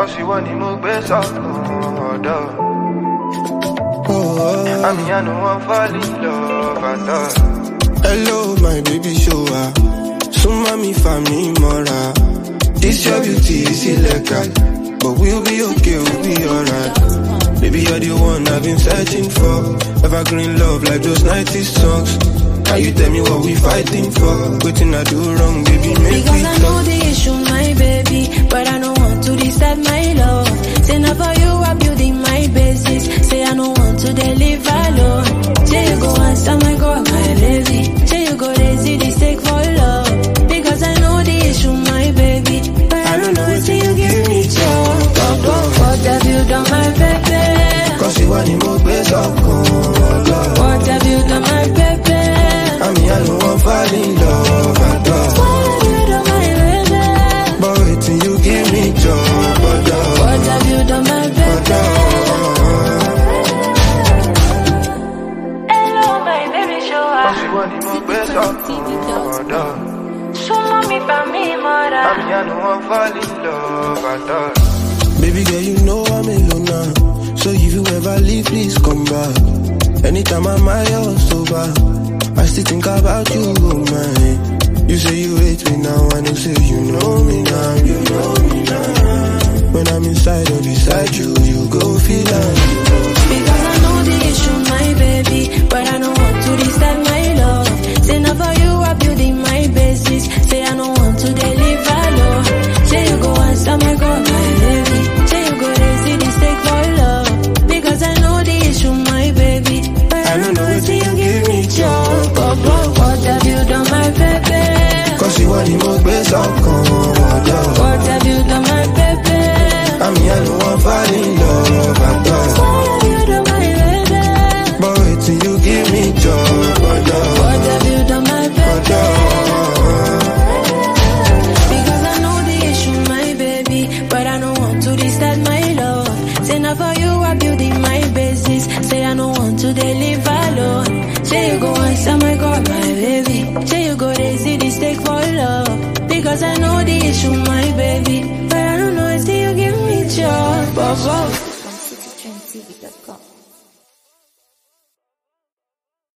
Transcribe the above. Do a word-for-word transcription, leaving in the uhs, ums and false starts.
Cause you want to move best up, oh, duh. I mean, I know I'm falling in love, I thought. Hello, my baby, show her. So mommy, family, mora. This your beauty is illegal, but we'll be okay, we'll be alright. Baby, you're the one I've been searching for. Evergreen love like those nineties songs. Now you tell me what we fighting for. Waiting I do wrong, baby, make because me I know the issue, my baby, but I don't want to disturb my love. Say now for you, I'm building my basis. Say I don't want to deliver alone. Say you go answer my girl, my baby. Say you go lazy, this take for love. Because I know the issue, my baby, but I don't know until you give me joy. What have you done, my baby? Cause you want to move best up, oh, what have you done, my baby? I mean, I know I'm falling in love, I thought. What have you done, my baby? But wait till you give me joy, but uh, what have you done, my baby? but Hello, my baby, show her. Cause you want to move best up, oh, duh. So mommy, family, mother. I mean, I know I'm falling in love, I thought. baby girl, you know I'm alone now. So if you ever leave, please come back. Anytime I'm high or sober, I still think about you, oh my. You say you hate me now, I know say you know me now, you know me now. When I'm inside or beside you, you go feel like. Because I know the issue, my baby, but I don't want to disturb my love. Say now for you, I'm building my basis. Say I don't want to deliver love. Say you go answer my girl, my baby. Say you go lazy, this take for love. Because I know the issue, my baby, but I don't know until you give me joy. What have you done, my baby? Cause you want to move best up, come on. What have you done, my baby? I mean, I know I'm falling in love, I thought. What have you done, my baby? But wait till you give me joy, but uh, what have you done, my baby? but uh, because I know the issue, my baby, but I don't want to disturb my love. Say now for you, I'm building my basis. Say I don't want to deliver alone. Say you go answer my girl, my baby. Say you go lazy, this take for love. Because I know the issue, my baby, but I don't know until you give me joy. from city trend t v dot com.